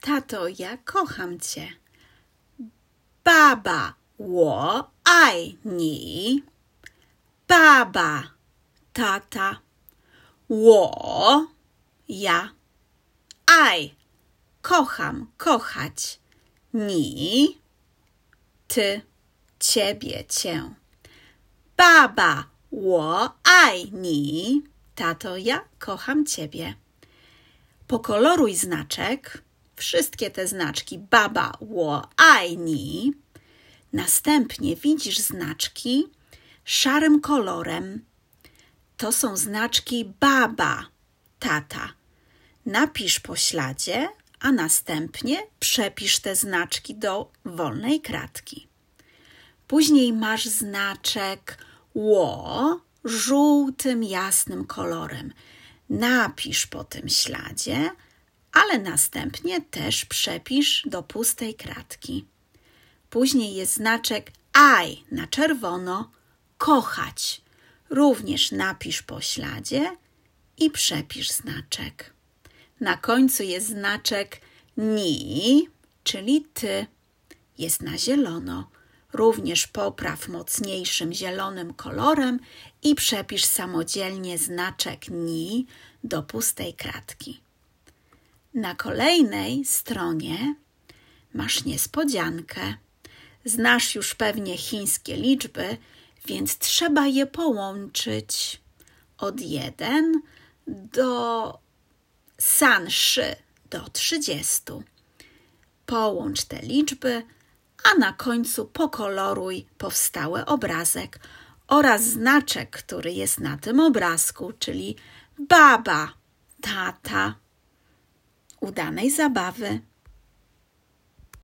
Tato, ja kocham cię. Baba, 我爱你. Baba, tata. 我, ja. 爱, kocham, kochać. 你, ty, ciebie, cię. Baba, 我爱你. Tato, ja kocham ciebie. Pokoloruj znaczek. Wszystkie te znaczki. Baba, 我爱你. Następnie widzisz znaczki szarym kolorem. To są znaczki baba, tata. Napisz po śladzie, a następnie przepisz te znaczki do wolnej kratki. Później masz znaczek 我 żółtym, jasnym kolorem. Napisz po tym śladzie, ale następnie też przepisz do pustej kratki. Później jest znaczek I na czerwono, kochać. Również napisz po śladzie i przepisz znaczek. Na końcu jest znaczek ni, czyli ty. Jest na zielono. Również popraw mocniejszym zielonym kolorem i przepisz samodzielnie znaczek ni do pustej kratki. Na kolejnej stronie masz niespodziankę. Znasz już pewnie chińskie liczby, więc trzeba je połączyć od 1 do 30, do 30. Połącz te liczby, a na końcu pokoloruj powstały obrazek oraz znaczek, który jest na tym obrazku, czyli baba, tata. Udanej zabawy.